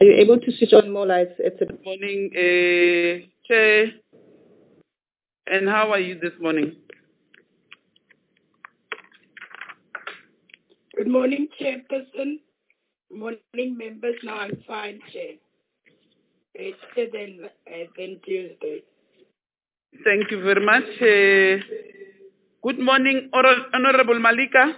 Are you able to switch on more lights? It's a Morning, Chair. And how are you this morning? Good morning, Chairperson. Morning, members. Now I'm fine, Chair. Better than Tuesday. Thank you very much. Good morning, Honorable Malika.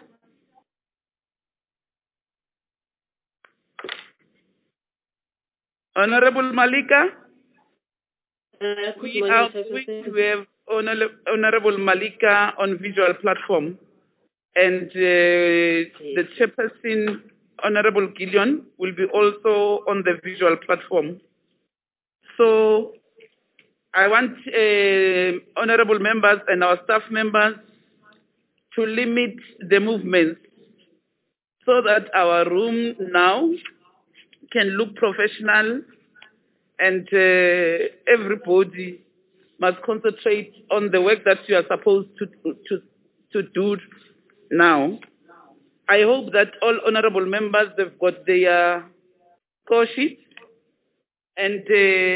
Honorable Malika. We are going to have Honorable Malika on visual platform, and the chairperson, Honorable Gideon, will be also on the visual platform. So I want honorable members and our staff members to limit the movements so that our room now can look professional, and everybody must concentrate on the work that you are supposed to do now. I hope that all honorable members have got their score sheet, and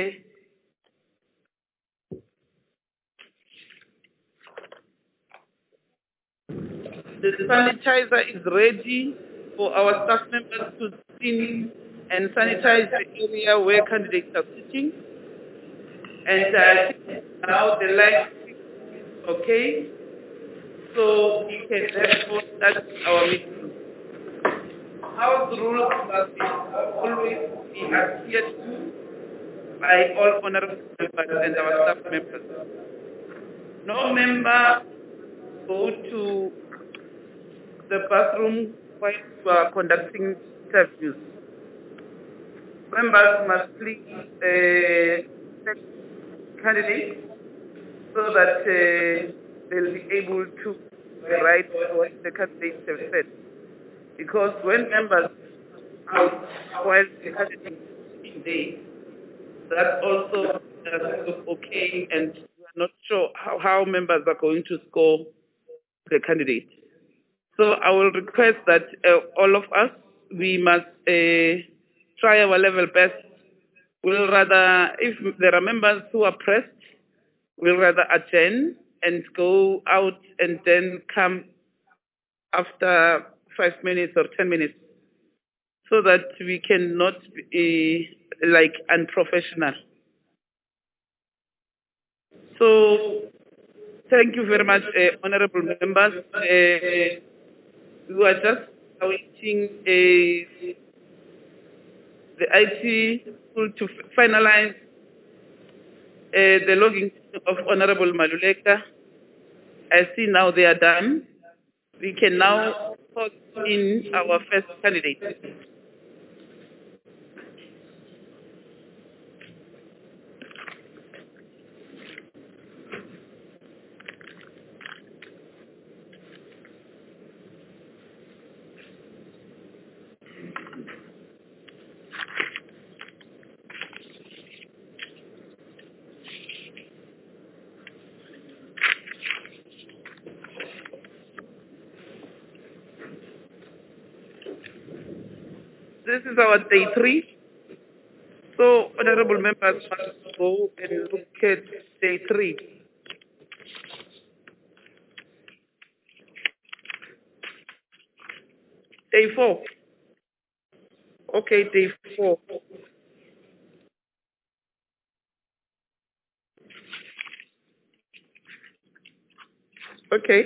the sanitizer is ready for our staff members to clean and sanitize the area where candidates are sitting. And I think now the light is okay, so we can therefore start our meeting. House rules must be always be adhered to by all honorable members and our staff members. No member go to the bathroom while you are conducting interviews. Members must please check candidates so that they'll be able to write what the candidates have said. Because when members out while the candidate is there, that also doesn't look okay, and we are not sure how members are going to score the candidate. So I will request that all of us, we must try our level best. We'll rather, if there are members who are pressed, we'll rather adjourn and go out and then come after 5 minutes or 10 minutes, so that we cannot be like unprofessional. So thank you very much, honorable members. We are just awaiting the IT school to finalize the logging of Honorable Maluleka. I see now they are done. We can now put in our first candidate. This is our day 3. So, honorable members must go and look at day 3. Day 4. Okay, day 4. Okay.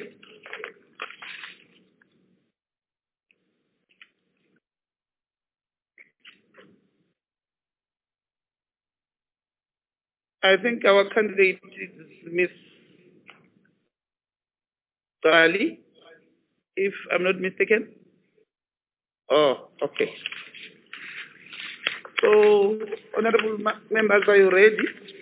I think our candidate is Miss Dali, if I'm not mistaken. Oh, okay. So, honorable members, are you ready?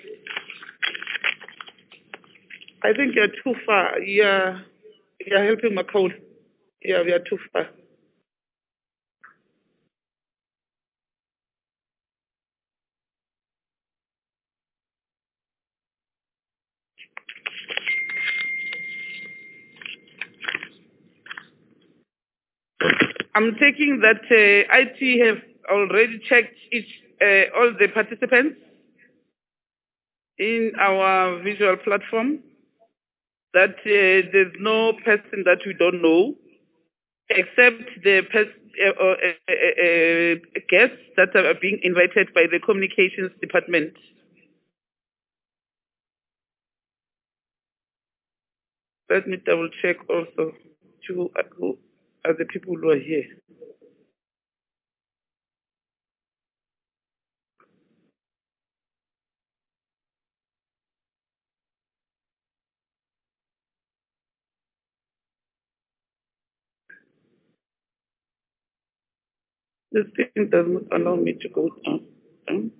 I think you're too far. You're helping my code. Yeah, we are too far. I'm taking that IT have already checked all the participants in our visual platform that there's no person that we don't know, except the guests that are being invited by the communications department. Let me double check also who are the people who are here. This thing does not allow me to go down.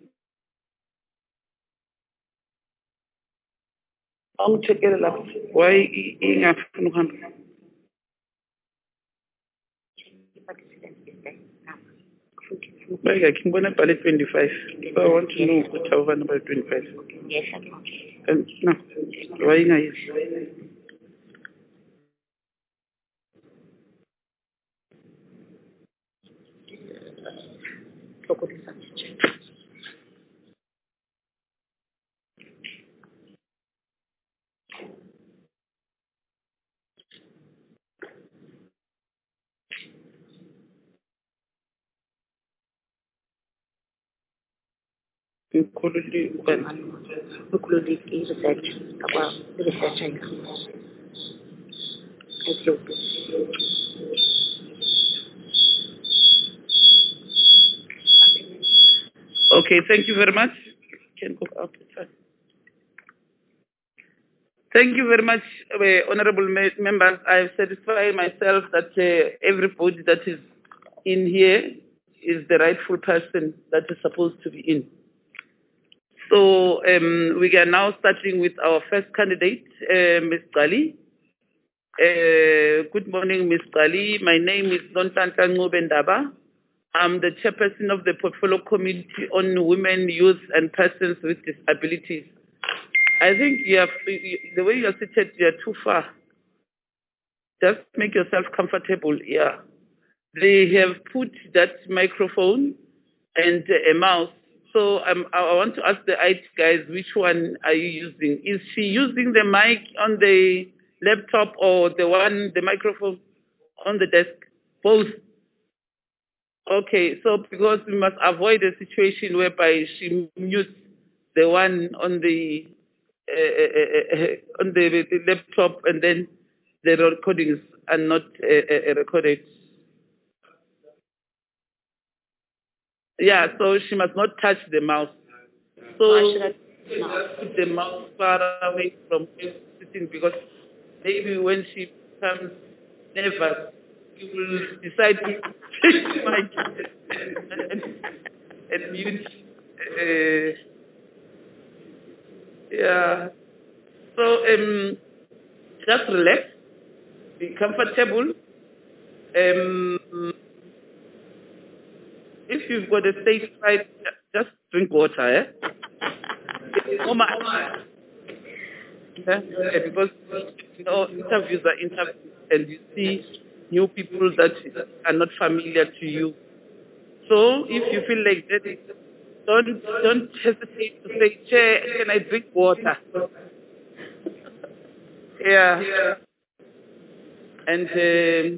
I'm checking it out. Why ingafuni ukuhamba? Like ngibona ebhale 25. So I want to know ukuthi awuba number 25. No. Why ingayisi? Okay, thank you very much. Can go up. Thank you very much, honorable members. I have satisfied myself that everybody that is in here is the rightful person that is supposed to be in. So we are now starting with our first candidate, Ms. Gali. Good morning, Ms. Gali. My name is Nonhlanhla Ncube-Ndaba. I'm the chairperson of the Portfolio Committee on Women, Youth, and Persons with Disabilities. I think the way you are seated, you are too far. Just make yourself comfortable here. They have put that microphone and a mouse. So I want to ask the IT guys, which one are you using? Is she using the mic on the laptop or the microphone on the desk? Both. Okay, so because we must avoid a situation whereby she mutes the one on the laptop and then the recordings are not recorded. Yeah, so she must not touch the mouse. So put the mouse far away from sitting, because maybe when she becomes nervous, you will decide to take the mic and mute. Yeah. So just relax, be comfortable. If you've got a stage fright, just drink water, eh? Yeah, because interviews are interviews, and you see new people that are not familiar to you. So if you feel like that, don't hesitate to say, Chair, can I drink water? Yeah. And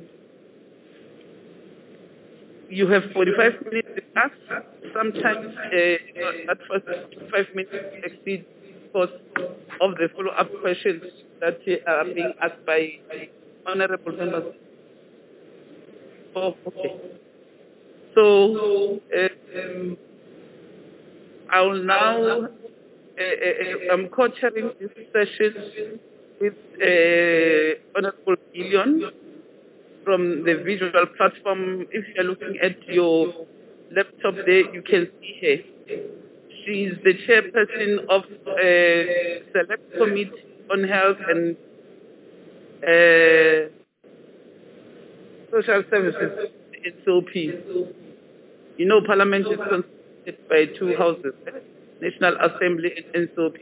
you have 45 minutes to ask. Sometimes that first 5 minutes exceed because of the follow-up questions that are being asked by honorable members. Oh, okay. So I will now, I'm co-chairing this session with Honorable Gillian from the visual platform. If you're looking at your laptop there, you can see her. She is the chairperson of Select Committee on Health and Social Services, SOP. You know, Parliament is constituted by two houses, National Assembly and SOP.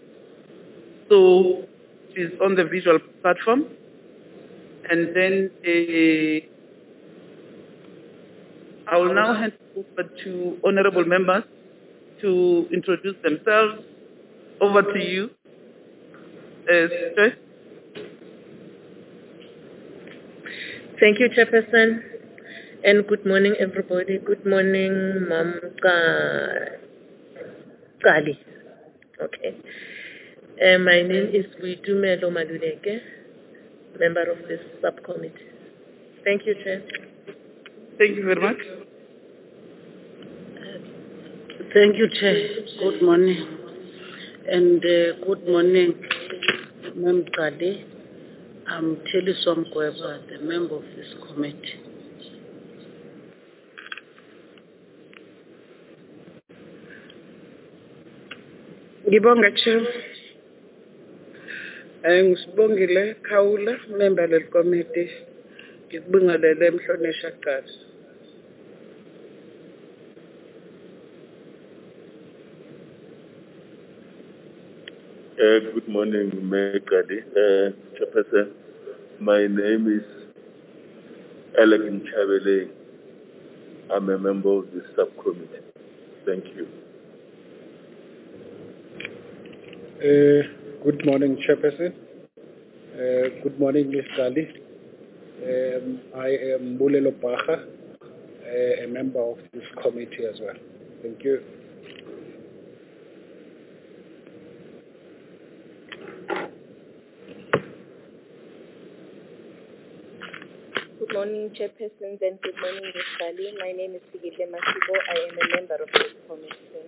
So she's on the visual platform. And then I will now hand over to honorable members to introduce themselves. Over to you, Joyce. Thank you, Chairperson. And good morning, everybody. Good morning, Mam Kali. Okay. My name is Buitumelo Maluleke, member of this subcommittee. Thank you, Chair. Thank you very much. Thank you, Chair. Good morning. And good morning, Ma'am Kade. I'm Teliswam Kweba, the member of this committee. Ngibonga Chair. Ngusibongile Khawula, member del committee. Ngibingelele Mhlonesha Qasi. Good morning, Megadi, Chairperson. My name is Alec Nchabele. I'm a member of the subcommittee. Thank you. Good morning, Chairperson. Good morning, Ms. Kali. I am Bulelo Pacha, a member of this committee as well. Thank you. Good morning, Chairpersons, and good morning, Ms. Kali. My name is Sigile Masibo. I am a member of this committee.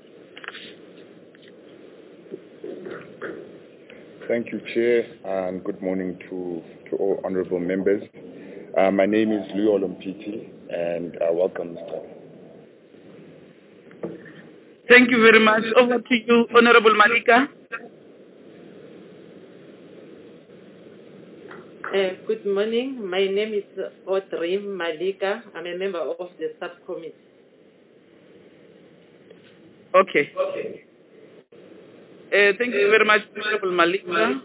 Thank you, Chair, and good morning to all honorable members. My name is Leo Olompiti, and welcome, Mr. Thank you very much. Over to you, Honorable Malika. Good morning. My name is Audrey Malika. I'm a member of the subcommittee. Okay. Thank you very much, Honorable Malika.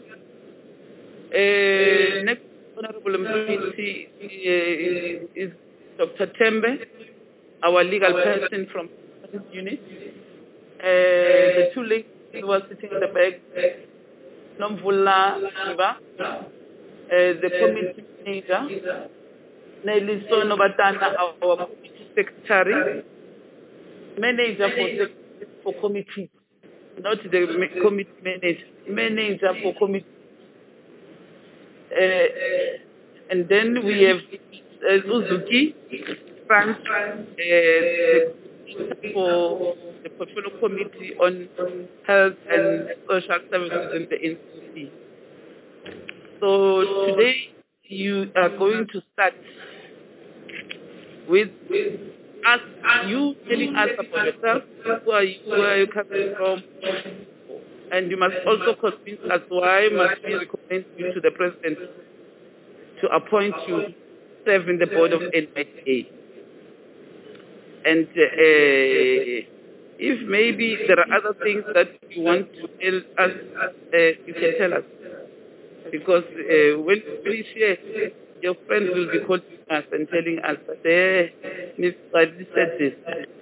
Next Honorable MP is Dr. Tembe, our legal person from this unit. The two ladies who are sitting in the back, Nomvula Shiva, the committee manager, Nelson Nobatana, our committee secretary, manager for committee, not the committee manager for committee. And then we have Uzuki, France, for the portfolio committee on health and social services in the NCC. So today you are going to start with us, you telling us about yourself, where are you coming from, and you must also convince us why must we recommend you to the President to appoint you to serve in the board of NIA. And if maybe there are other things that you want to tell us, you can tell us. Because when we share, your friends will be calling us and telling us that, Miss Bradley said this.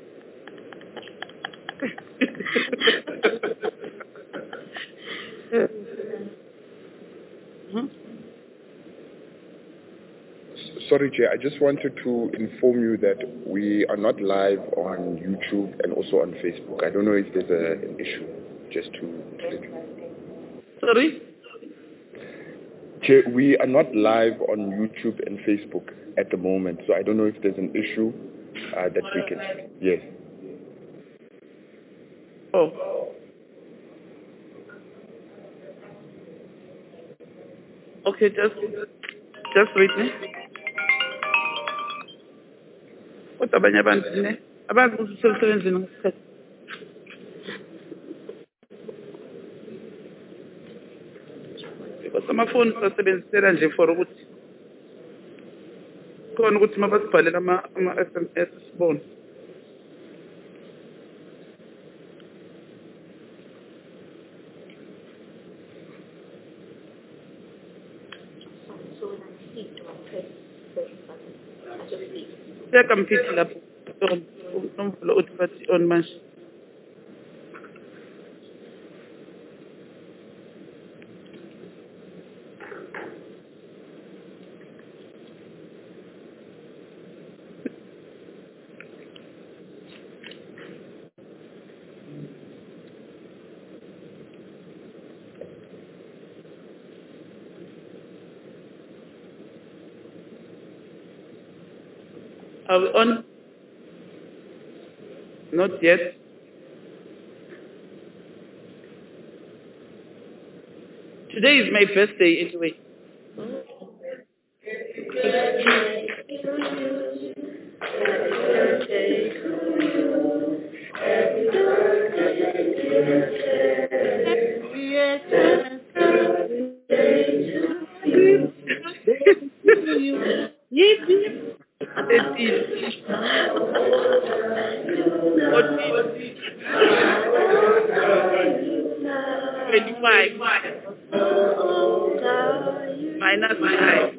Sorry, Chair, I just wanted to inform you that we are not live on YouTube and also on Facebook. I don't know if there's an issue, just to let you know. Sorry? Chair, we are not live on YouTube and Facebook at the moment, so I don't know if there's an issue that we can... Yes. Oh. Okay, just wait me. Kodwa abanye abantu ne abazi ukuthi usemsebenzini ngesikhathi. Because amafoni sasebenzisela nje for ukuthi khona ukuthi mabasibhalela ama-SMS sibone. Sekampithi lapho on. Nomvulo uthi bathi on manje. Are we on? Not yet. Today is my birthday anyway. Minus 5.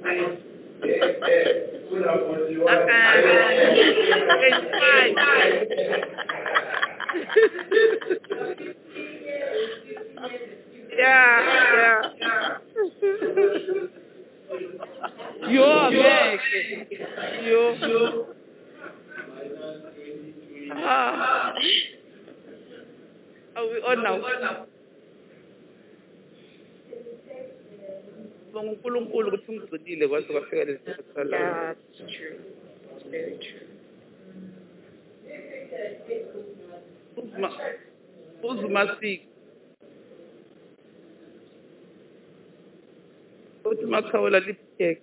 25. Yeah. Yo, Meg. Yo. Are we on now? uNkulunkulu ukuthi ungigcinile kwaze kwafika lesi sikhathi. Yeah, it's true. It's very true. Uzumasiki. Uthi makhawula lipheke.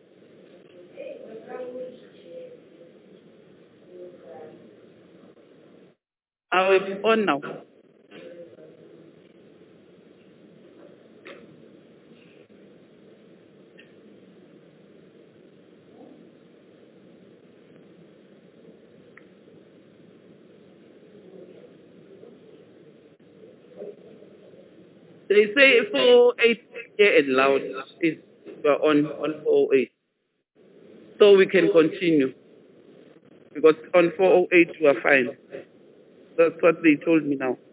Are we on now? They say 408 here and loud is on 408. So we can continue. Because on 408 we are fine. That's what they told me now.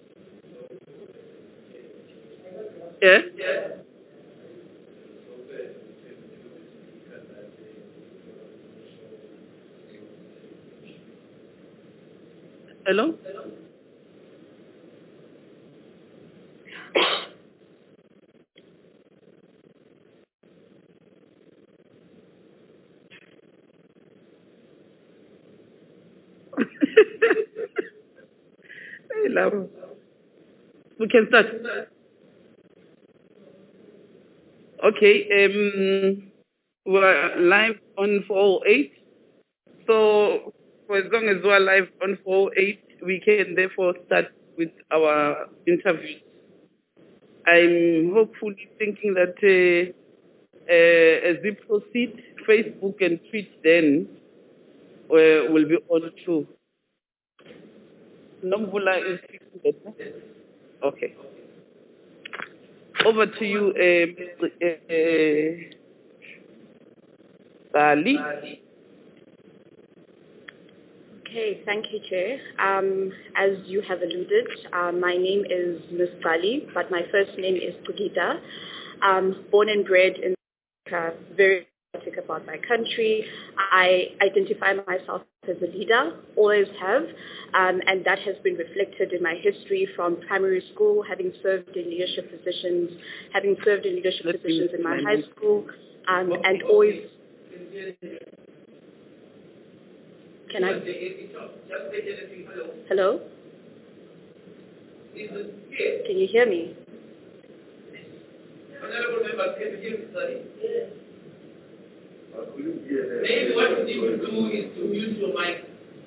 Yeah? Hello? I love it. We can start. Okay, we're live on 408. So for as long as we're live on 408, we can therefore start with our interview. I'm hopefully thinking that as we proceed, Facebook and Twitch then will be on too. Nomvula is fixing that. Okay. Over to you, Sally. Okay, thank you, Chair. As you have alluded, my name is Ms. Bali, but my first name is Pugita. Born and bred in Africa, very patriotic about my country. I identify myself as a leader, always have, and that has been reflected in my history from primary school, having served in leadership positions, in my high school, and always... Can I? Hello? Can you hear me? Maybe what you need to do is to mute your mic.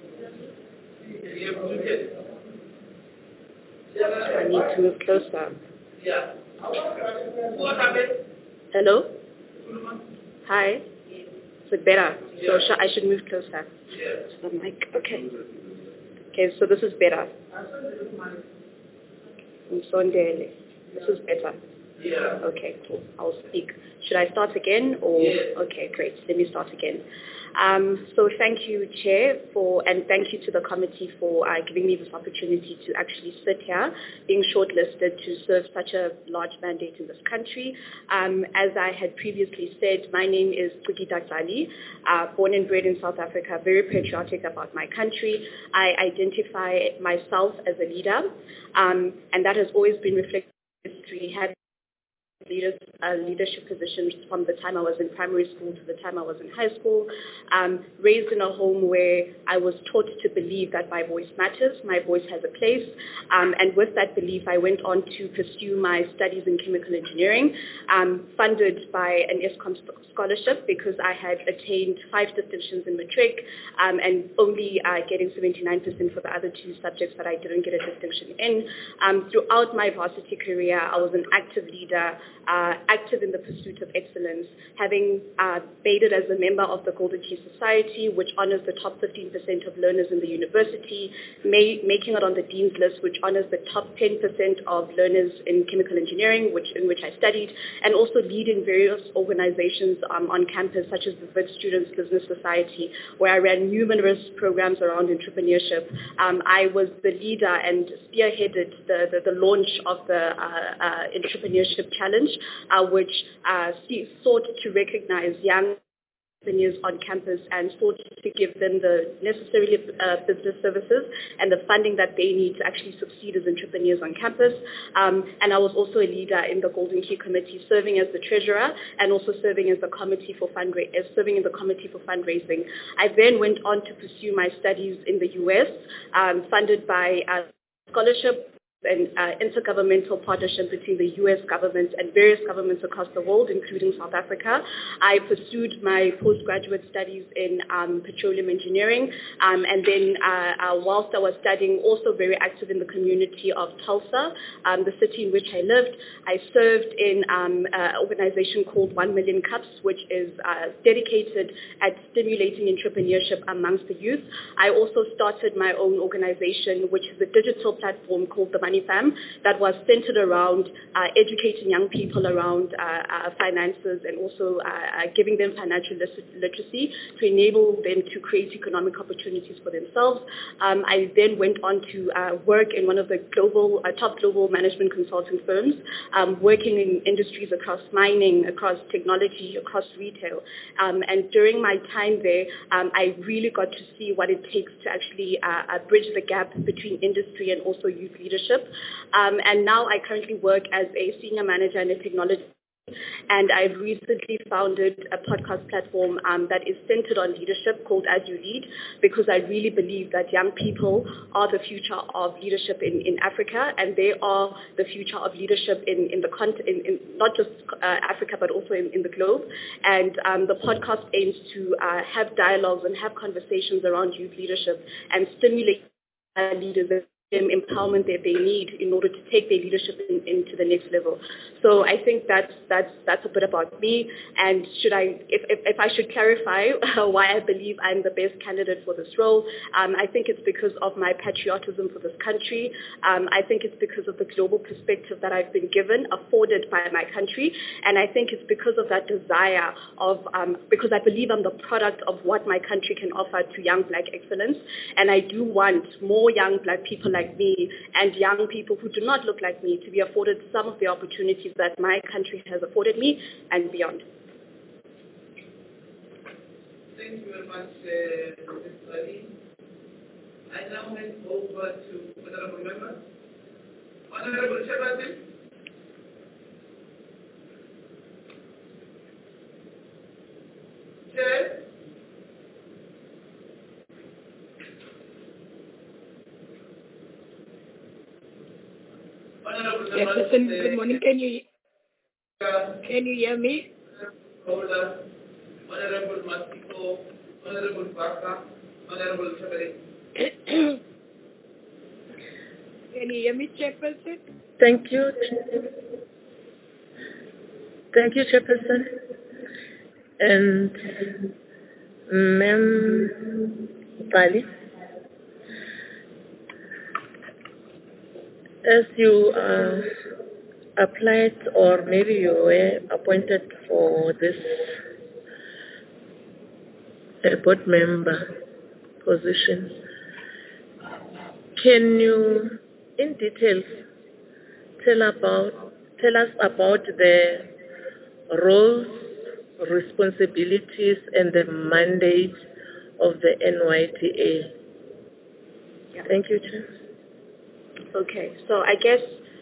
I need to move closer. Yeah. What happened? Hello? Hi? Is it better? So I should move closer to the mic. Okay. Okay, so this is better. This is better. Yeah. Okay, cool. I'll speak. Should I start again or? Yes. Okay, great. Let me start again. So thank you, Chair, and thank you to the committee for giving me this opportunity to actually sit here, being shortlisted to serve such a large mandate in this country. As I had previously said, my name is Kugita Tzali, born and bred in South Africa, very patriotic about my country. I identify myself as a leader, and that has always been reflected in history. Leadership positions from the time I was in primary school to the time I was in high school, raised in a home where I was taught to believe that my voice matters, my voice has a place, and with that belief I went on to pursue my studies in chemical engineering, funded by an ESCOM scholarship because I had attained 5 distinctions in matric and only getting 79% for the other 2 subjects that I didn't get a distinction in. Throughout my varsity career, I was an active leader, active in the pursuit of excellence, having made it as a member of the Golden Key Society, which honors the top 15% of learners in the university, making it on the Dean's List, which honors the top 10% of learners in chemical engineering, in which I studied, and also leading various organizations on campus, such as the VIT Students Business Society, where I ran numerous programs around entrepreneurship. I was the leader and spearheaded the launch of the Entrepreneurship Challenge, which sought to recognize young entrepreneurs on campus and sought to give them the necessary business services and the funding that they need to actually succeed as entrepreneurs on campus. And I was also a leader in the Golden Key Committee, serving as the treasurer and also serving as the committee for serving in the committee for fundraising. I then went on to pursue my studies in the US, funded by a scholarship and intergovernmental partnership between the U.S. government and various governments across the world, including South Africa. I pursued my postgraduate studies in petroleum engineering, and then whilst I was studying, also very active in the community of Tulsa, the city in which I lived. I served in an organization called 1 Million Cups, which is dedicated at stimulating entrepreneurship amongst the youth. I also started my own organization, which is a digital platform called the Money Fam, that was centered around educating young people around finances and also giving them financial literacy to enable them to create economic opportunities for themselves. I then went on to work in one of the top global management consulting firms, working in industries across mining, across technology, across retail. And during my time there, I really got to see what it takes to actually bridge the gap between industry and also youth leadership. And now I currently work as a senior manager in a technology, and I've recently founded a podcast platform that is centered on leadership called As You Lead, because I really believe that young people are the future of leadership in Africa, and they are the future of leadership in not just Africa but also in the globe. And the podcast aims to have dialogues and have conversations around youth leadership and stimulate leaders empowerment that they need in order to take their leadership into the next level. So I think that's a bit about me. And if I should clarify why I believe I'm the best candidate for this role, I think it's because of my patriotism for this country. I think it's because of the global perspective that I've been given, afforded by my country, and I think it's because of that desire because I believe I'm the product of what my country can offer to young Black excellence, and I do want more young Black people like me and young people who do not look like me to be afforded some of the opportunities that my country has afforded me and beyond. Thank you very much, Ms. Ali. I now hand over to Honorable Member. Honorable Chairperson. Chair. Yes, listen, good morning. Can you hear me? Honorable Masiko, Honorable Baka, Honorable Chabere. Can you hear me, Chairperson? Thank you. Thank you, Chairperson. And Ma'am Bali, as you are applied or maybe you were appointed for this board member position. Can you, in details, tell us about the roles, responsibilities, and the mandate of the NYDA? Yeah. Thank you, Chair. Okay, so I guess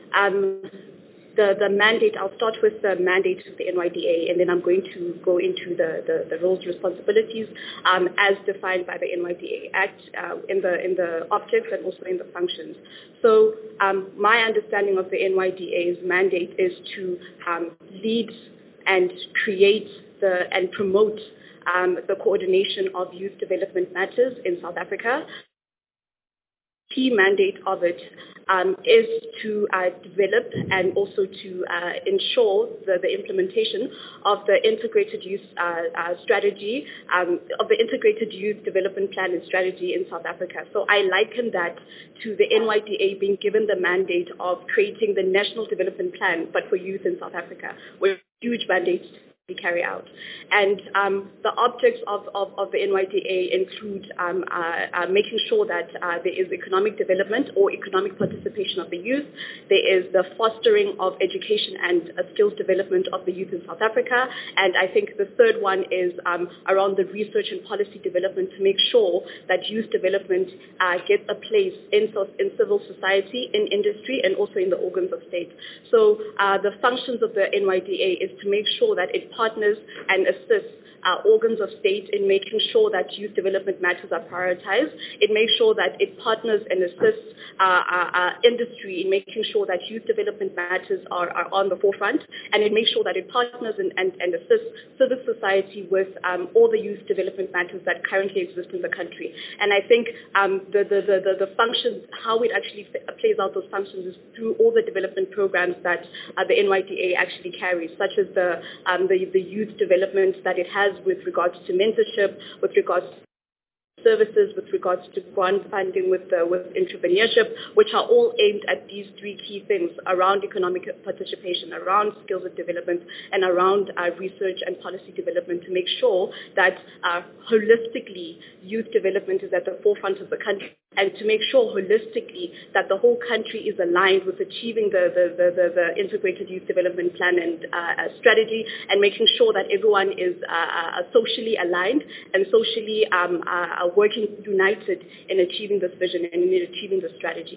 the mandate, I'll start with the mandate of the NYDA, and then I'm going to go into the roles, responsibilities as defined by the NYDA Act in the objects and also in the functions. So my understanding of the NYDA's mandate is to lead and create and promote the coordination of youth development matters in South Africa. Key mandate of it is to develop and also to ensure the implementation of the integrated youth strategy, of the integrated youth development plan and strategy in South Africa. So I liken that to the NYDA being given the mandate of creating the national development plan, but for youth in South Africa, with huge mandates be carried out. And the objects of the NYDA include making sure that there is economic development or economic participation of the youth. There is the fostering of education and skills development of the youth in South Africa. And I think the third one is around the research and policy development to make sure that youth development gets a place in civil society, in industry, and also in the organs of state. So the functions of the NYDA is to make sure that it partners and assists organs of state in making sure that youth development matters are prioritized. It makes sure that it partners and assists industry in making sure that youth development matters are on the forefront, and it makes sure that it partners and assists civil society with all the youth development matters that currently exist in the country. And I think the functions, how it actually plays out those functions is through all the development programs that the NYDA actually carries, such as the youth development that it has with regards to mentorship, with regards to services, with regards to grant funding with entrepreneurship, which are all aimed at these three key things around economic participation, around skills and development, and around research and policy development to make sure that holistically youth development is at the forefront of the country, and to make sure holistically that the whole country is aligned with achieving the integrated youth development plan and strategy, and making sure that everyone is socially aligned and socially working united in achieving this vision and in achieving the strategy.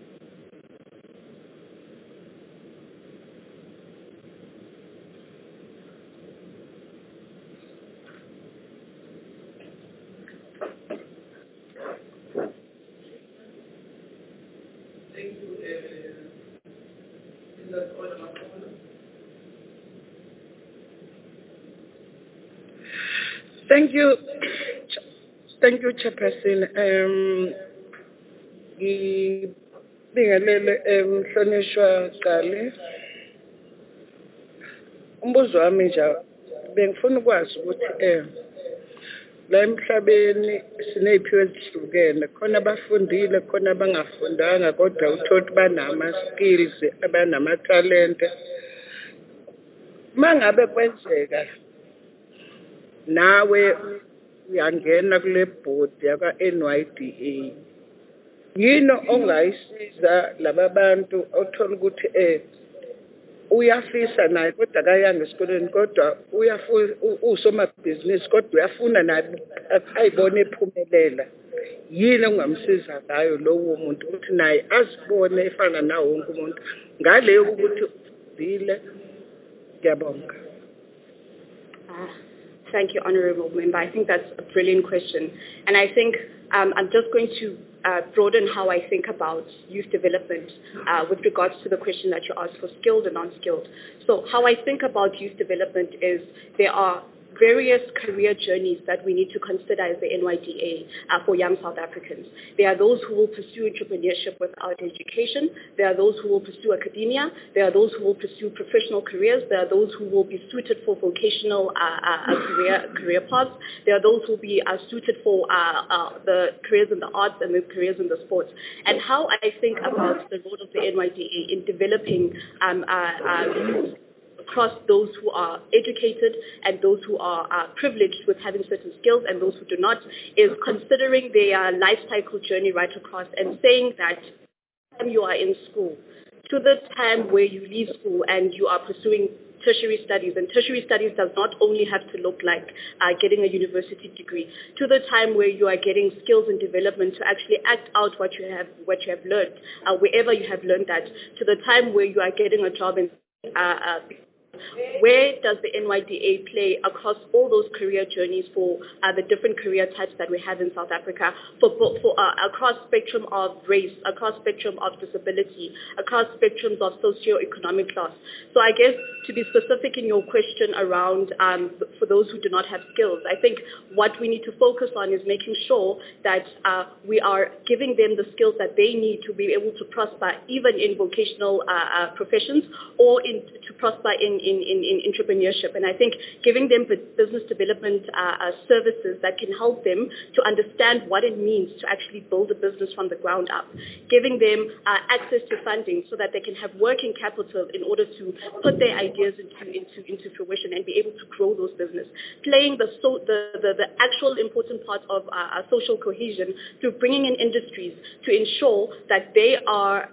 Thank you, Chairperson. Ngibingelele Mhlonishwa Cali. Umbuzo wami nje bengifuna ukwazi ukuthi la emhlabeni sineziphiwo ezihlukene, khona abafundile, khona abangafundanga, kodwa uthola banama skills, abanama talent. Mangabe kwenzeka nawe uyangena kule board yaka NYDA, yini ongayisiza laba bantu othola ukuthi uyafisa naye kodwa akayanga esikoleni, kodwa usomabhizinisi kodwa uyafuna naye ayibone ephumelela. Yini ongamsiza ngayo lowo muntu ukuthi naye azibone efana nawo wonke umuntu ngaleyo ukuthi ufundile? Ngiyabonga. Thank you, Honorable Member. I think that's a brilliant question. And I think I'm just going to broaden how I think about youth development with regards to the question that you asked for skilled and non-skilled. So how I think about youth development is there are various career journeys that we need to consider as the NYDA for young South Africans. There are those who will pursue entrepreneurship without education. There are those who will pursue academia. There are those who will pursue professional careers. There are those who will be suited for vocational career paths. There are those who will be suited for the careers in the arts and the careers in the sports. And how I think about the role of the NYDA in developing youth across those who are educated and those who are privileged with having certain skills and those who do not, is considering their life cycle journey right across and saying that when you are in school, to the time where you leave school and you are pursuing tertiary studies, and tertiary studies does not only have to look like getting a university degree, to the time where you are getting skills and development to actually act out what you have learned, wherever you have learned that, to the time where you are getting a job in where does the NYDA play across all those career journeys for the different career types that we have in South Africa, across spectrum of race, across spectrum of disability, across spectrums of socio-economic class? So I guess to be specific in your question around for those who do not have skills, I think what we need to focus on is making sure that we are giving them the skills that they need to be able to prosper even in vocational professions or to prosper in entrepreneurship. And I think giving them business development services that can help them to understand what it means to actually build a business from the ground up, giving them access to funding so that they can have working capital in order to put their ideas into fruition and be able to grow those businesses, playing the actual important part of social cohesion through bringing in industries to ensure that they are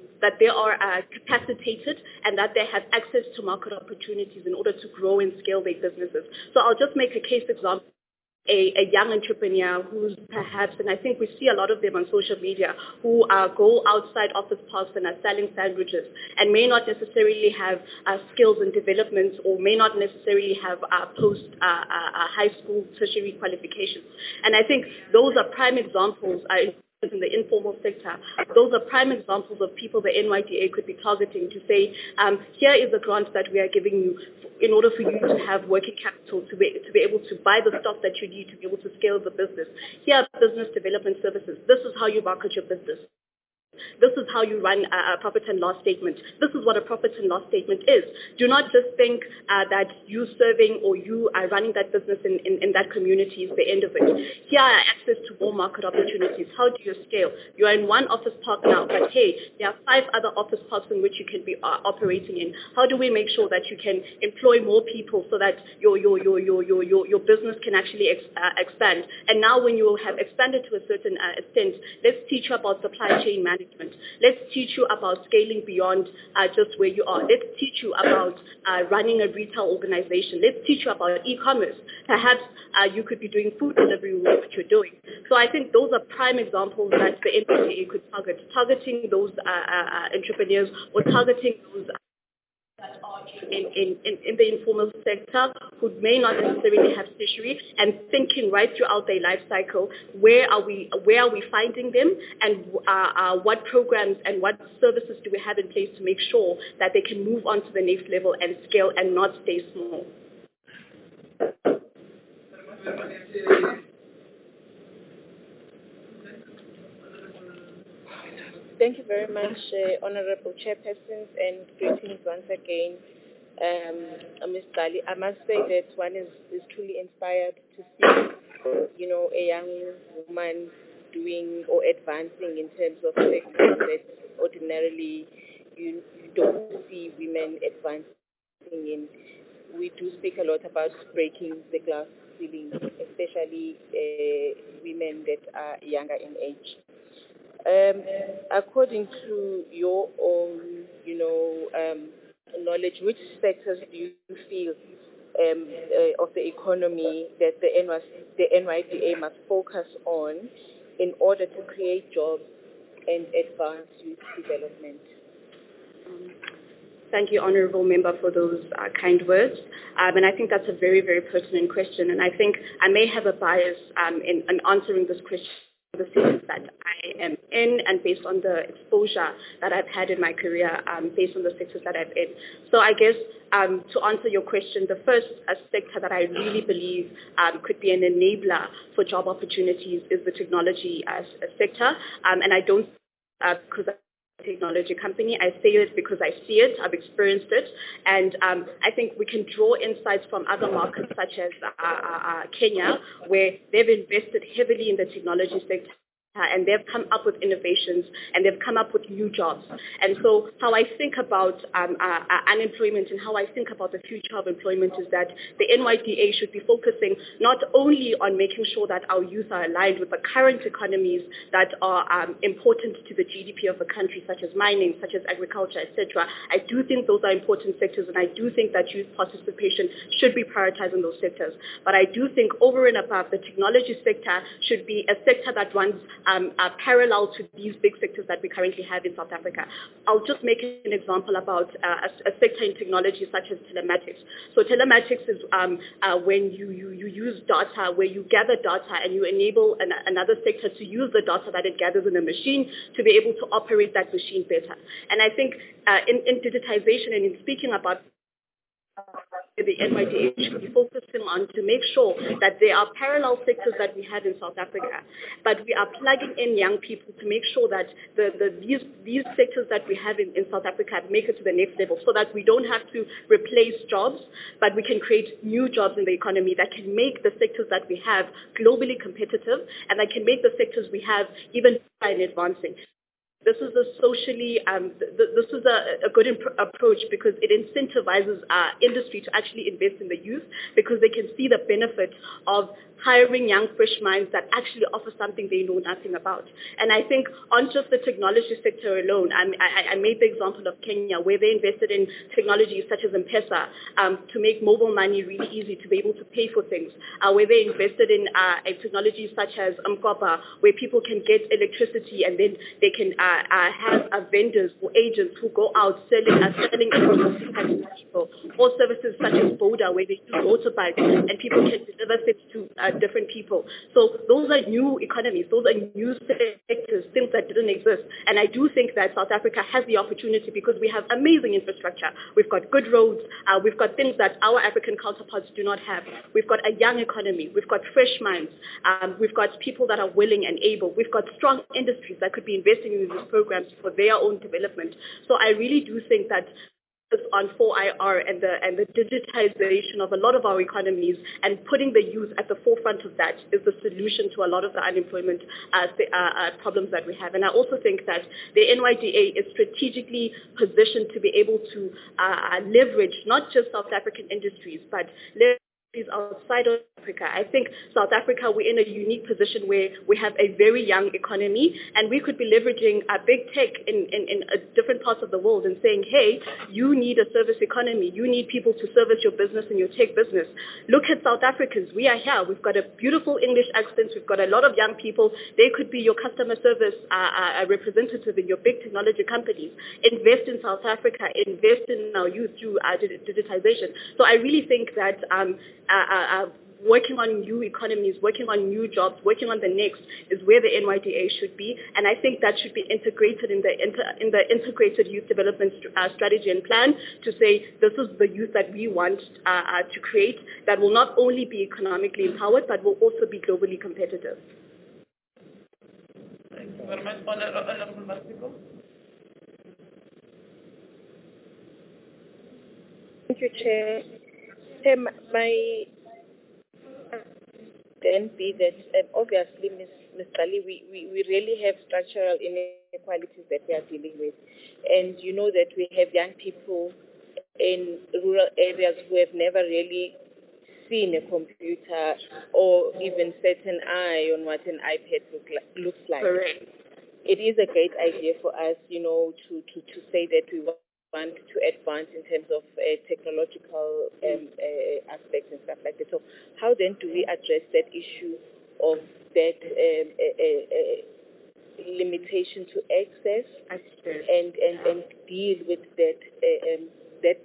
capacitated and that they have access to market opportunities in order to grow and scale their businesses. So I'll just make a case example. A young entrepreneur who's perhaps, and I think we see a lot of them on social media, who go outside office parks and are selling sandwiches and may not necessarily have skills and developments or may not necessarily have high school tertiary qualifications. And I think those are prime examples in the informal sector. Those are prime examples of people the NYDA could be targeting to say, here is a grant that we are giving you in order for you to have working capital to be able to buy the stuff that you need to be able to scale the business. Here are business development services. This is how you market your business. This is how you run a profit and loss statement. This is what a profit and loss statement is. Do not just think that you serving or you are running that business in that community is the end of it. Here are access to more market opportunities. How do you scale? You are in one office park now, but hey, there are 5 other office parks in which you can be operating in. How do we make sure that you can employ more people so that your business can actually expand? And now when you have expanded to a certain extent, let's teach you about supply chain management. Let's teach you about scaling beyond just where you are. Let's teach you about running a retail organization. Let's teach you about e-commerce. Perhaps you could be doing food delivery with what you're doing. So I think those are prime examples that the NYDA could target, targeting those entrepreneurs or targeting those that are in the informal sector who may not necessarily have tertiary, and thinking right throughout their life cycle, where are we finding them, and what programs and what services do we have in place to make sure that they can move on to the next level and scale and not stay small. Thank you very much, Honorable Chairpersons, and greetings once again, Ms. Dali. I must say that one is truly inspired to see, a young woman doing or advancing in terms of sectors that ordinarily you don't see women advancing in. We do speak a lot about breaking the glass ceiling, especially women that are younger in age. According to your own, knowledge, which sectors do you feel of the economy that the NYDA must focus on in order to create jobs and advance youth development? Thank you, Honourable Member, for those kind words. And I think that's a very, very pertinent question. And I think I may have a bias in answering this question the sectors that I am in and based on the exposure that I've had in my career, based on the sectors that I'm in. So I guess to answer your question, the first sector that I really believe could be an enabler for job opportunities is the technology sector. And I don't, because I'm a technology company, I say it because I see it, I've experienced it, and I think we can draw insights from other markets such as Kenya, where they've invested heavily in the technology sector. And they've come up with innovations and they've come up with new jobs. And so how I think about unemployment and how I think about the future of employment is that the NYDA should be focusing not only on making sure that our youth are aligned with the current economies that are important to the GDP of the country, such as mining, such as agriculture, etc. I do think those are important sectors, and I do think that youth participation should be prioritized in those sectors. But I do think over and above, the technology sector should be a sector that runs parallel to these big sectors that we currently have in South Africa. I'll just make an example about a sector in technology such as telematics. So telematics is when you use data, where you gather data and you enable another sector to use the data that it gathers in a machine to be able to operate that machine better. And I think in digitization and in speaking about the NYDA should be focusing on to make sure that there are parallel sectors that we have in South Africa, but we are plugging in young people to make sure that these sectors that we have in South Africa make it to the next level, so that we don't have to replace jobs, but we can create new jobs in the economy that can make the sectors that we have globally competitive and that can make the sectors we have even better in advancing. This is a socially, this is a good approach because it incentivizes industry to actually invest in the youth because they can see the benefits of hiring young, fresh minds that actually offer something they know nothing about. And I think on just the technology sector alone, I made the example of Kenya where they invested in technologies such as M-Pesa to make mobile money really easy to be able to pay for things, where they invested in technologies such as M-Kopa, where people can get electricity and then they can have vendors or agents who go out selling electricity to people, or services such as Boda, where they use motorbikes and people can deliver things to different people. So those are new economies, those are new sectors, things that didn't exist. And I do think that South Africa has the opportunity because we have amazing infrastructure. We've got good roads, we've got things that our African counterparts do not have. We've got a young economy, we've got fresh minds, we've got people that are willing and able, we've got strong industries that could be investing in these programs for their own development. So I really do think that on 4IR and the digitization of a lot of our economies and putting the youth at the forefront of that is the solution to a lot of the unemployment problems that we have. And I also think that the NYDA is strategically positioned to be able to leverage not just South African industries, but outside of Africa. I think South Africa, we're in a unique position where we have a very young economy and we could be leveraging big tech in different parts of the world and saying, hey, you need a service economy. You need people to service your business and your tech business. Look at South Africans. We are here. We've got a beautiful English accent. We've got a lot of young people. They could be your customer service representative in your big technology companies. Invest in South Africa. Invest in our youth through digitization. So I really think that working on new economies, working on new jobs, working on the next is where the NYDA should be. And I think that should be integrated in the integrated youth development strategy and plan to say this is the youth that we want to create that will not only be economically empowered but will also be globally competitive. Thank you very much, Honorable Masiko. Thank you, Chair. My then be that obviously, Ms. Dali, we really have structural inequalities that we are dealing with. And you know that we have young people in rural areas who have never really seen a computer or even set an eye on what an iPad looks like. Correct. It is a great idea for us, to say that we want to advance in terms of technological aspects and stuff like that. So how then do we address that issue of that limitation to access and deal with that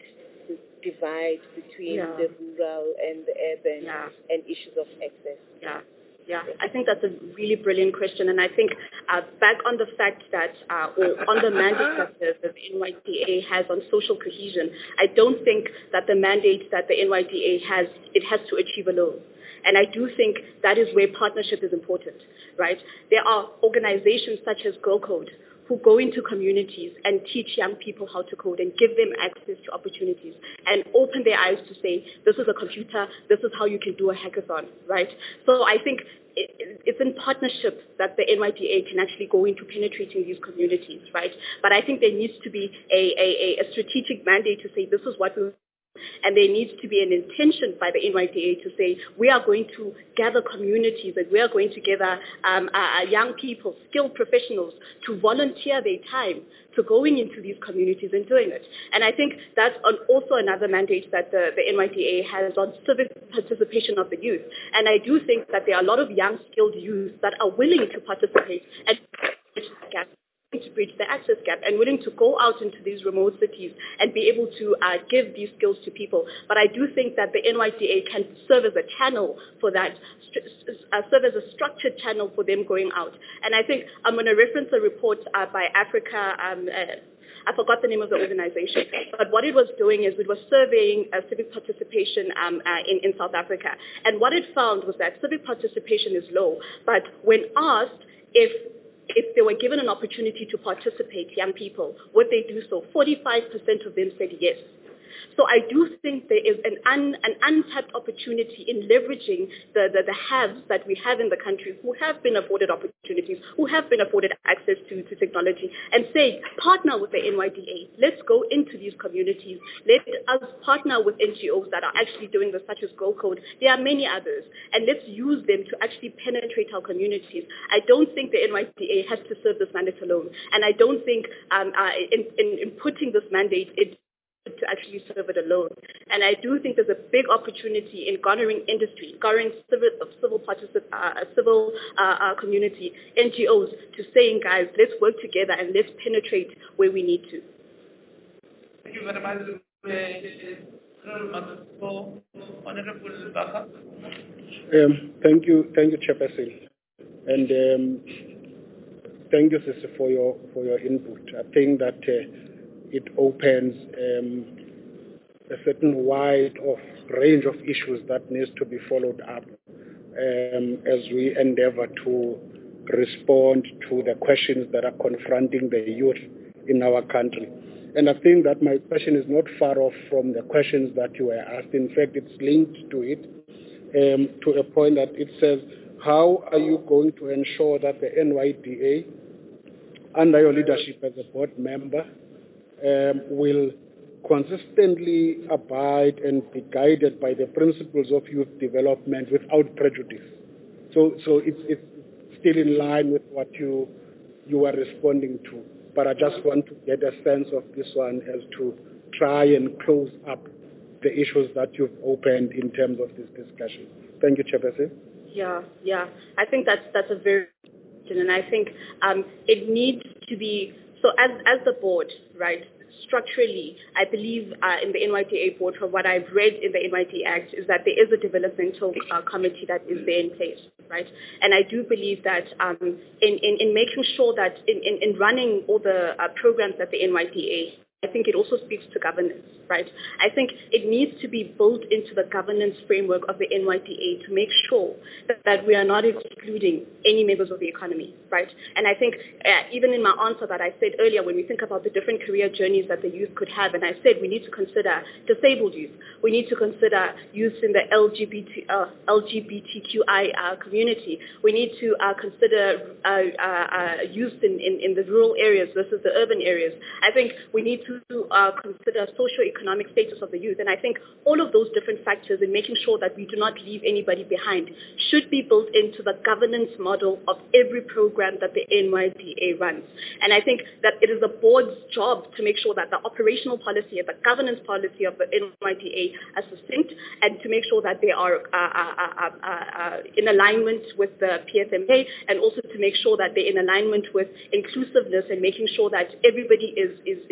divide between the rural and the urban and issues of access? Yeah. Yeah, I think that's a really brilliant question, and I think back on the fact that, or on the mandate that the NYDA has on social cohesion, I don't think that the mandate that the NYDA has, it has to achieve alone. And I do think that is where partnership is important, right? There are organizations such as Girl Code who go into communities and teach young people how to code and give them access to opportunities and open their eyes to say, this is a computer, this is how you can do a hackathon, right? So I think it's in partnership that the NYDA can actually go into penetrating these communities, right? But I think there needs to be a strategic mandate to say, this is what we. And there needs to be an intention by the NYDA to say, we are going to gather communities and we are going to gather young people, skilled professionals to volunteer their time to going into these communities and doing it. And I think that's also another mandate that the NYDA has on civic participation of the youth. And I do think that there are a lot of young, skilled youth that are willing to participate and to bridge the access gap and willing to go out into these remote cities and be able to give these skills to people. But I do think that the NYDA can serve as a channel for that, serve as a structured channel for them going out. And I think I'm going to reference a report by Africa, I forgot the name of the organization, but what it was doing is it was surveying civic participation in South Africa. And what it found was that civic participation is low, but when asked if they were given an opportunity to participate, young people, would they do so? 45% of them said yes. So I do think there is an untapped opportunity in leveraging the haves that we have in the country who have been afforded opportunities, who have been afforded access to technology, and say, partner with the NYDA. Let's go into these communities. Let us partner with NGOs that are actually doing this, such as Girl Code. There are many others, and let's use them to actually penetrate our communities. I don't think the NYDA has to serve this mandate alone, and I don't think in putting this mandate, to actually serve it alone. And I do think there's a big opportunity in garnering industry, garnering civil community, NGOs, to saying, guys, let's work together and let's penetrate where we need to. Thank you very much. Honorable Baka. Thank you, Chairperson. And thank you, Sister, for your input. I think that it opens a certain wide range of issues that needs to be followed up as we endeavor to respond to the questions that are confronting the youth in our country. And I think that my question is not far off from the questions that you were asked. In fact, it's linked to it, to a point that it says, how are you going to ensure that the NYDA, under your leadership as a board member, will consistently abide and be guided by the principles of youth development without prejudice? So it's still in line with what you are responding to. But I just want to get a sense of this one as to try and close up the issues that you've opened in terms of this discussion. Thank you, Chairperson. Yeah. I think that's a very good, and I think it needs to be. So as the board, right, structurally, I believe in the NYDA board, from what I've read in the NYDA Act, is that there is a developmental committee that is there in place, right? And I do believe that in making sure that in running all the programs at the NYDA, I think it also speaks to governance, right? I think it needs to be built into the governance framework of the NYDA to make sure that we are not excluding any members of the economy, right? And I think even in my answer that I said earlier, when we think about the different career journeys that the youth could have, and I said we need to consider disabled youth. We need to consider youth in the LGBTQI community. We need to consider youth in the rural areas versus the urban areas. I think we need to consider socio-economic status of the youth. And I think all of those different factors in making sure that we do not leave anybody behind should be built into the governance model of every program that the NYDA runs. And I think that it is the board's job to make sure that the operational policy and the governance policy of the NYDA are succinct and to make sure that they are in alignment with the PFMA, and also to make sure that they're in alignment with inclusiveness and making sure that everybody is united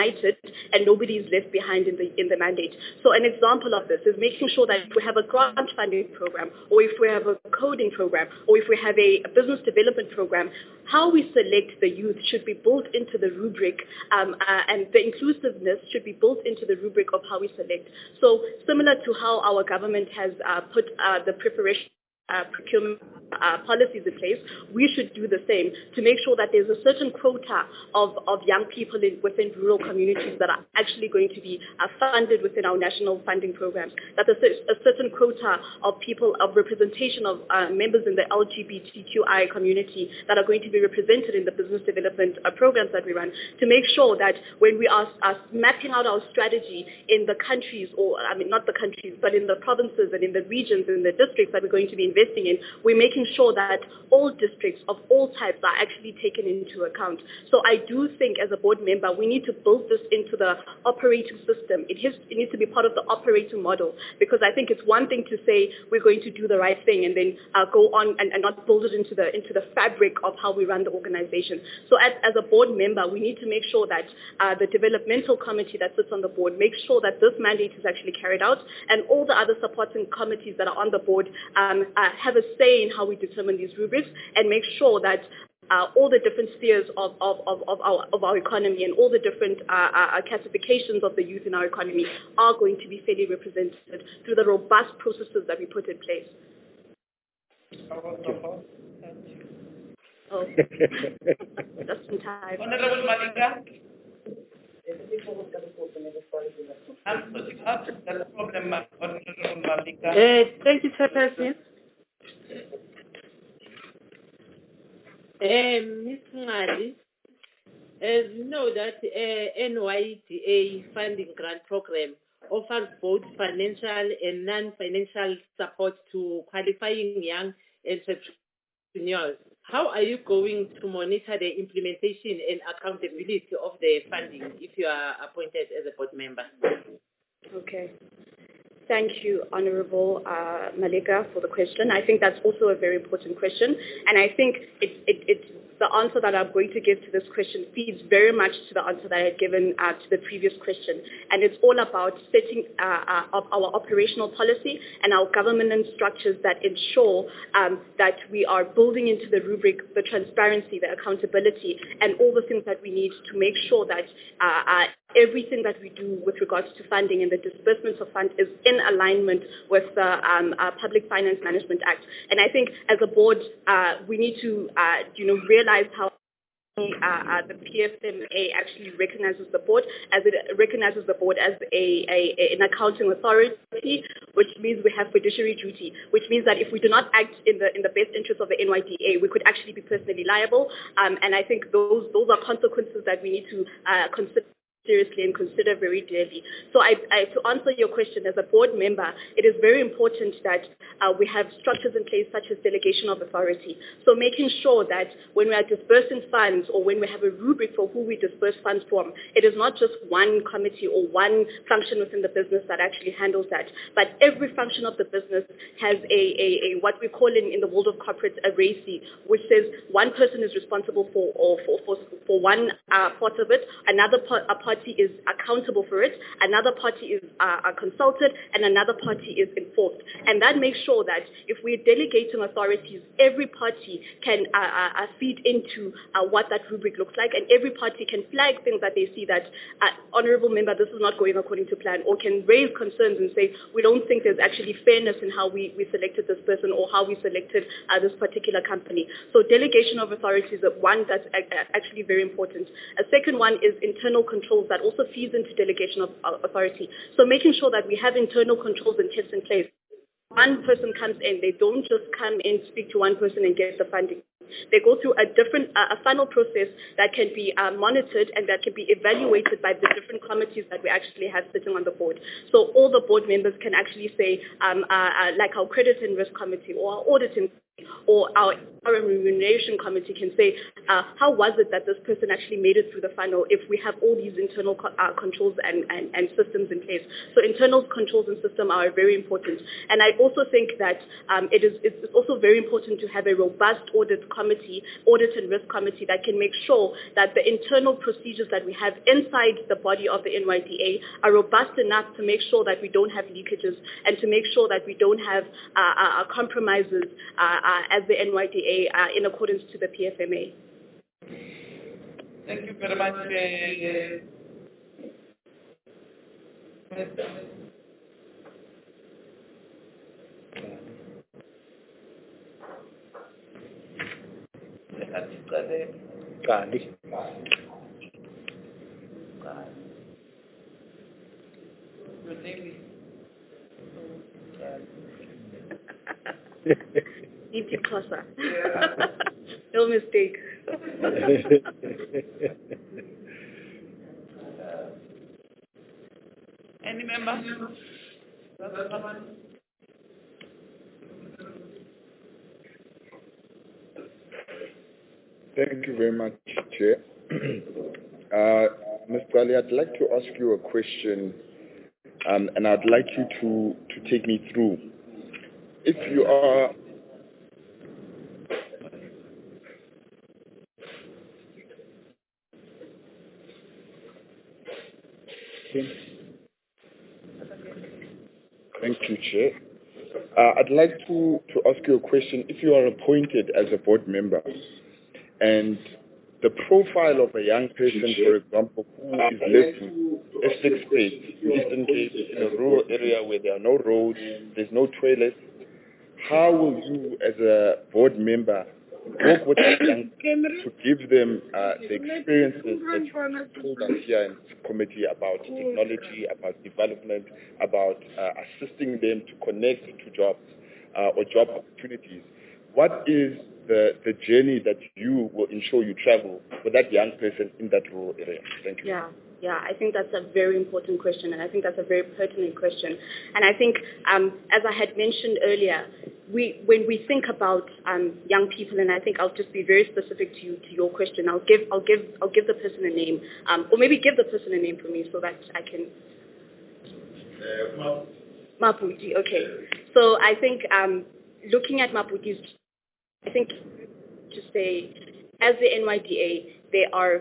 united and nobody is left behind in the mandate. So an example of this is making sure that if we have a grant funding program, or if we have a coding program, or if we have a business development program, how we select the youth should be built into the rubric, and the inclusiveness should be built into the rubric of how we select. So similar to how our government has put the preparation procurement policies in place, we should do the same to make sure that there's a certain quota of young people within rural communities that are actually going to be funded within our national funding programs, that there's a certain quota of people, of representation of members in the LGBTQI community that are going to be represented in the business development programs that we run, to make sure that when we are mapping out our strategy in the countries, or I mean not the countries, but in the provinces and in the regions and the districts that we're going to be investing in, we're making sure that all districts of all types are actually taken into account. So I do think as a board member, we need to build this into the operating system. It needs to be part of the operating model, because I think it's one thing to say we're going to do the right thing and then go on and not build it into the fabric of how we run the organization. So as a board member, we need to make sure that the developmental committee that sits on the board makes sure that this mandate is actually carried out, and all the other supporting committees that are on the board have a say in how we determine these rubrics, and make sure that all the different spheres of our economy and all the different classifications of the youth in our economy are going to be fairly represented through the robust processes that we put in place. Oh, just in time. Honorable Malika. I'm putting up that problem, Honorable Malika. Thank you, Chairperson. Ms. Ngadi, as you know that NYDA funding grant program offers both financial and non-financial support to qualifying young entrepreneurs. How are you going to monitor the implementation and accountability of the funding if you are appointed as a board member? Okay. Thank you, Honorable Malika, for the question. I think that's also a very important question, and I think it's the answer that I'm going to give to this question feeds very much to the answer that I had given to the previous question, and it's all about setting of our operational policy and our governance structures that ensure that we are building into the rubric the transparency, the accountability, and all the things that we need to make sure that everything that we do with regards to funding and the disbursements of funds is in alignment with the Public Finance Management Act. And I think as a board, we need to realize how the PFMA actually recognizes the board as an accounting authority, which means we have fiduciary duty, which means that if we do not act in the best interest of the NYDA, we could actually be personally liable. And I think those are consequences that we need to consider seriously and consider very dearly. So to answer your question, as a board member, it is very important that we have structures in place such as delegation of authority. So making sure that when we are disbursing funds or when we have a rubric for who we disburse funds from, it is not just one committee or one function within the business that actually handles that, but every function of the business has a what we call in the world of corporate a RACI, which says one person is responsible for one part of it, another party is accountable for it, another party is consulted, and another party is enforced. And that makes sure that if we're delegating authorities, every party can feed into what that rubric looks like, and every party can flag things that they see that, honorable member, this is not going according to plan, or can raise concerns and say, we don't think there's actually fairness in how we selected this person or how we selected this particular company. So delegation of authorities is one that's actually very important. A second one is internal controls that also feeds into delegation of authority. So making sure that we have internal controls and checks in place. One person comes in, they don't just come in, speak to one person and get the funding. They go through a funnel process that can be monitored and that can be evaluated by the different committees that we actually have sitting on the board. So all the board members can actually say, like our credit and risk committee or our auditing or our remuneration committee can say, how was it that this person actually made it through the funnel if we have all these internal controls and systems in place. So internal controls and systems are very important. And I also think that it's also very important to have a robust audit and risk committee that can make sure that the internal procedures that we have inside the body of the NYDA are robust enough to make sure that we don't have leakages and to make sure that we don't have compromises as the NYDA in accordance to the PFMA. Thank you very much. Kali. Your name is... Deep Xhosa. No mistake. Any member? Thank you very much, Chair. Ms. Brali, I'd like to ask you a question, and I'd like you to take me through. If you are Thank you, Chair. I'd like to ask you a question. If you are appointed as a board member and the profile of a young person, for example, who is living in Essex State, in Eastern Cape, in a rural area where there are no roads, there's no toilets, how will you, as a board member, work with the young to give them the experiences that you told us here in the committee about technology, about development, about assisting them to connect to jobs or job opportunities? What is the journey that you will ensure you travel with that young person in that rural area? Thank you. Yeah, I think that's a very important question, and I think that's a very pertinent question. And I think, as I had mentioned earlier, when we think about young people, and I think I'll just be very specific to your question. I'll give the person a name, or maybe give the person a name for me so that I can. Maputi. Okay. So I think looking at Maputi's, I think to say, as the NYDA, they are.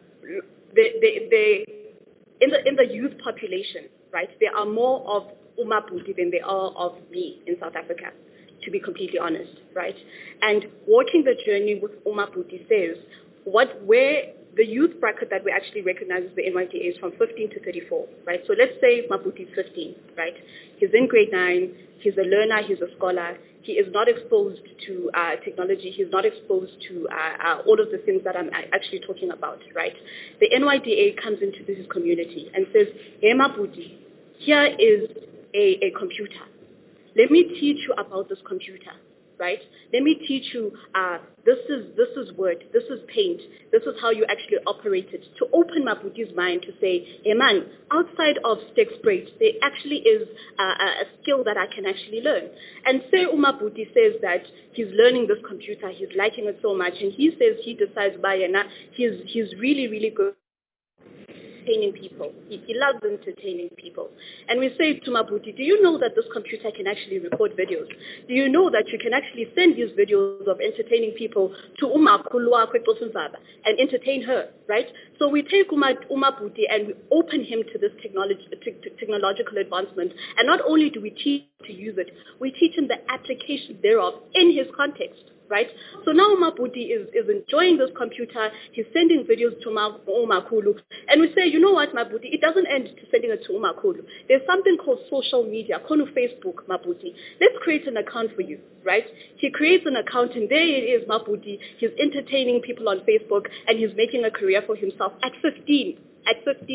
They in the youth population, right? There are more of Umaputi than there are of me in South Africa, to be completely honest, right? And walking the journey with Umaputi says where the youth bracket that we actually recognize as the NYDA is from 15 to 34, right? So let's say Maputi is 15, right? He's in grade 9, he's a learner, he's a scholar, he is not exposed to technology, he's not exposed to all of the things that I'm actually talking about, right? The NYDA comes into this community and says, hey Maputi, here is a computer. Let me teach you about this computer. Right? Let me teach you, this is Word, this is Paint, this is how you actually operate it, to open Maputi's mind to say, hey man, outside of Stexprate, there actually is a skill that I can actually learn. And say Umaputi says that he's learning this computer, he's liking it so much, and he says he decides by he's really, really good entertaining people. He loves entertaining people. And we say to Maputi, do you know that this computer can actually record videos? Do you know that you can actually send these videos of entertaining people to Umakulwa and entertain her, right? So we take Umaputi and we open him to this technological advancement. And not only do we teach him to use it, we teach him the application thereof in his context. Right? So now Maputi is enjoying this computer. He's sending videos to Umakulu. And we say, you know what, Maputi, it doesn't end to sending it to Umakulu. There's something called social media, Konu Facebook, Maputi. Let's create an account for you, right? He creates an account, and there it is, Maputi. He's entertaining people on Facebook, and he's making a career for himself at 15. At 15.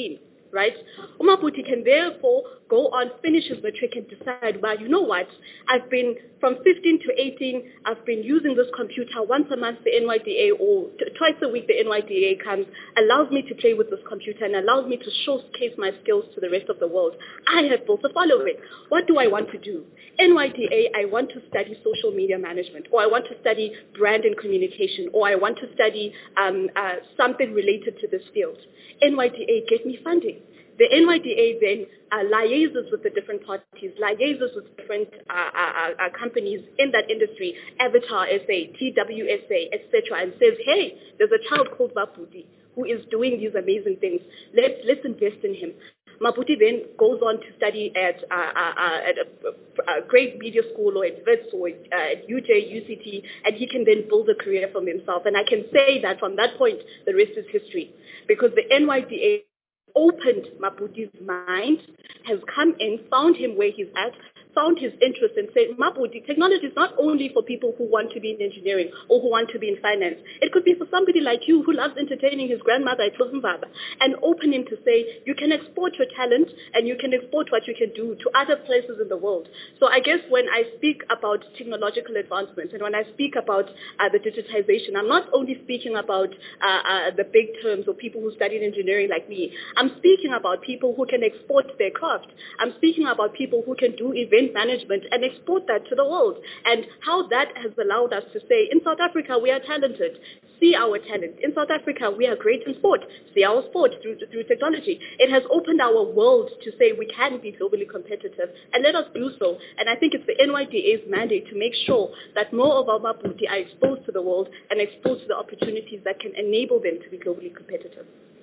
right? Umabuti can therefore go on, finish his matric and decide, well, you know what, I've been from 15 to 18, I've been using this computer once a month, the NYDA, or twice a week the NYDA comes, allows me to play with this computer and allows me to showcase my skills to the rest of the world. I have built a following. What do I want to do? NYDA, I want to study social media management, or I want to study brand and communication, or I want to study something related to this field. NYDA, get me funding. The NYDA then liaises with the different parties, liaises with different companies in that industry, Avatar SA, TWSA, etc., and says, hey, there's a child called Maputi who is doing these amazing things. Let's invest in him. Maputi then goes on to study at a great media school or at WITS or at UJ, UCT, and he can then build a career for himself. And I can say that from that point, the rest is history, because the NYDA opened Maputi's mind, has come in, found him where he's at, found his interest and said, Maputi, technology is not only for people who want to be in engineering or who want to be in finance. It could be for somebody like you who loves entertaining his grandmother at Lumbaba, and open him to say, you can export your talent and you can export what you can do to other places in the world. So I guess when I speak about technological advancements and when I speak about the digitization, I'm not only speaking about the big terms or people who studied engineering like me. I'm speaking about people who can export their craft. I'm speaking about people who can do event management and export that to the world, and how that has allowed us to say, in South Africa, we are talented. See our talent. In South Africa, we are great in sport. See our sport through technology. It has opened our world to say we can be globally competitive, and let us do so. And I think it's the NYDA's mandate to make sure that more of our Maputi are exposed to the world and exposed to the opportunities that can enable them to be globally competitive.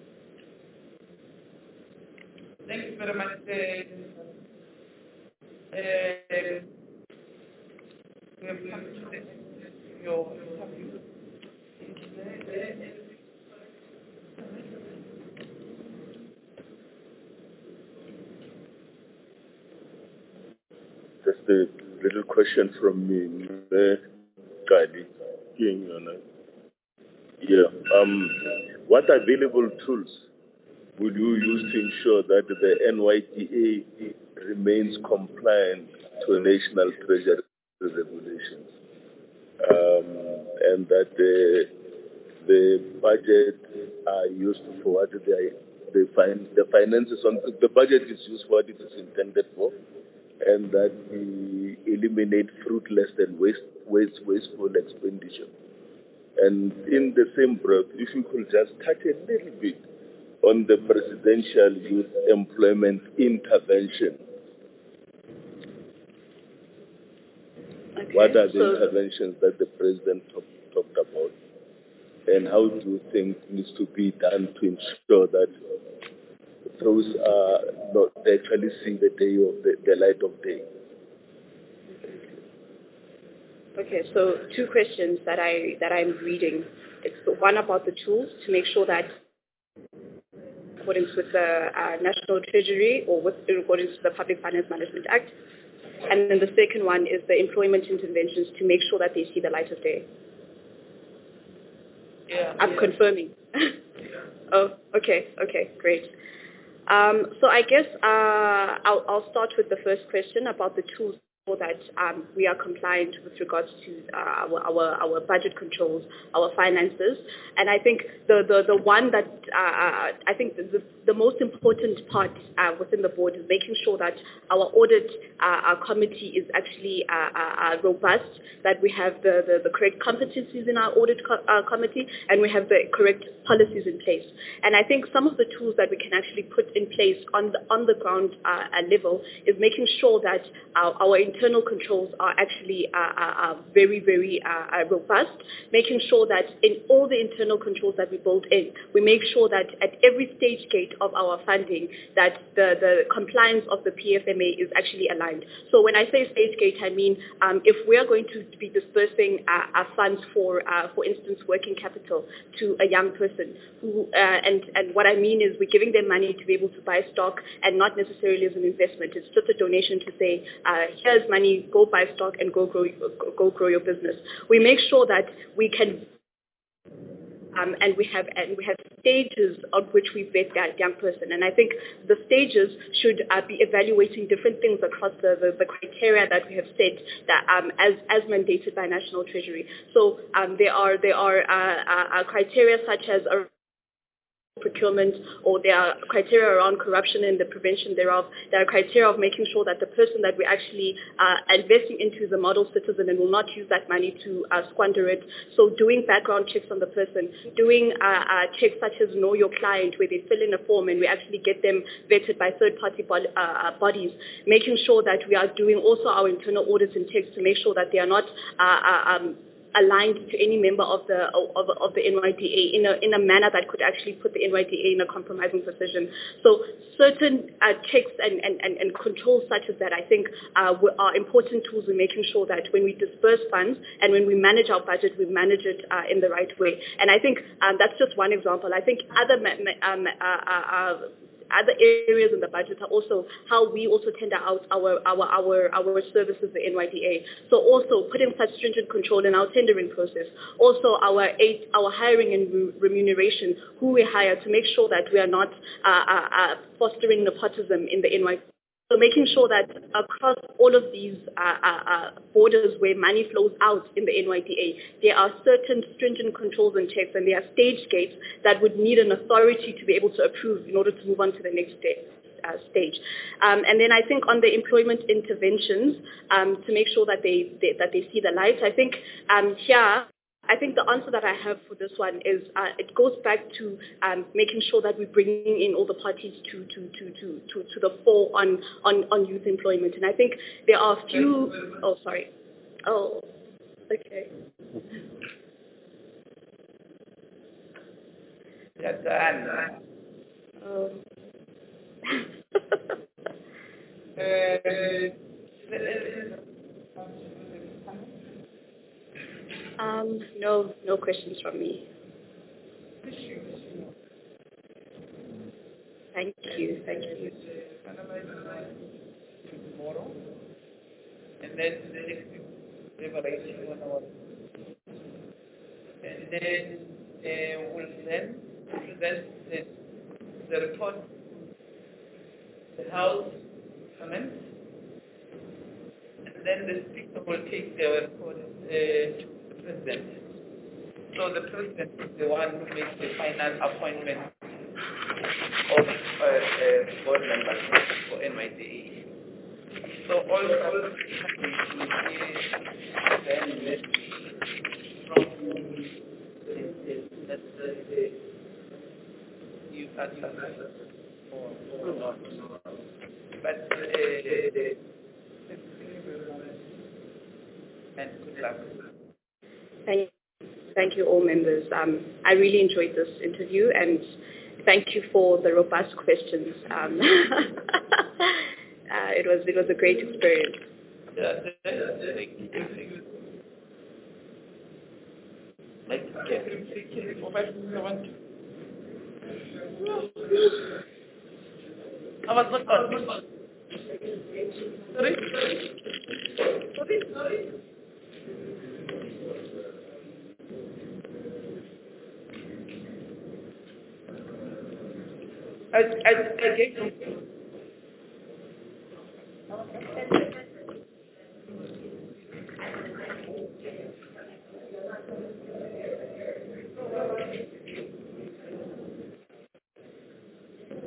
Thank you very much. We have come to your interview. Just a little question from me, Kali. Yeah. What available tools will you use to ensure that the NYDA remains compliant to national treasury regulations, and that the budget are used for what the finances on the budget is used for what it is intended for, and that we eliminate fruitless and wasteful expenditure. And in the same breath, if you could just touch a little bit on the presidential youth employment intervention. Okay, what are the interventions that the president talked about? And how do you think needs to be done to ensure that those are not actually see the day of the light of day? Okay, so two questions that I'm reading. It's the one about the tools to make sure that in accordance with the National Treasury or in accordance with the Public Finance Management Act. And then the second one is the employment interventions to make sure that they see the light of day. I'm confirming. Oh, okay, great. So I guess I'll start with the first question about the tools so that we are compliant with regards to our budget controls, our finances. And I think the one that I think the most important part within the board is making sure that our audit committee is actually robust, that we have the correct competencies in our audit committee, and we have the correct policies in place. And I think some of the tools that we can actually put in place on the ground level is making sure that our internal controls are actually very, very robust, making sure that in all the internal controls that we build in, we make sure that at every stage gate of our funding, that the compliance of the PFMA is actually aligned. So when I say stage gate, I mean if we are going to be dispersing our funds for instance, working capital to a young person, who and what I mean is we're giving them money to be able to buy stock and not necessarily as an investment. It's just a donation to say, here's money, go buy stock and go grow your business. We make sure that we can and we have stages on which we vet that young person. And I think the stages should be evaluating different things across the criteria that we have set that as mandated by National Treasury. So there are criteria such as procurement, or there are criteria around corruption and the prevention thereof. There are criteria of making sure that the person that we're actually investing into is a model citizen and will not use that money to squander it. So doing background checks on the person, doing checks such as know your client, where they fill in a form and we actually get them vetted by third-party bodies, making sure that we are doing also our internal audits and checks to make sure that they are not aligned to any member of the NYDA in a manner that could actually put the NYDA in a compromising position. So certain checks and controls such as that, I think, are important tools in making sure that when we disperse funds and when we manage our budget, we manage it in the right way. And I think that's just one example. I think other areas in the budget are also how we also tender out our services, the NYDA. So also putting such stringent control in our tendering process. Also our hiring and remuneration, who we hire, to make sure that we are not fostering nepotism in the NYDA. So making sure that across all of these borders where money flows out in the NYDA, there are certain stringent controls and checks, and there are stage gates that would need an authority to be able to approve in order to move on to the next stage. And then I think on the employment interventions, to make sure that they see the light, I think I think the answer that I have for this one is it goes back to making sure that we're bringing in all the parties to the fore on youth employment. And I think there are a few. Oh, sorry. Oh, okay. Oh. No questions from me. Thank you. Tomorrow, and then the next week, preparation on our, and then we'll then present the report, the House comment, and then the Speaker will take the report to the President. So the President is the one who makes the final appointment of board members for NYDA. So all the you answer or not. But and good luck. Thank you all members. I really enjoyed this interview, and thank you for the robust questions. It was a great experience. Thank you. I was not on. Sorry? I gave you.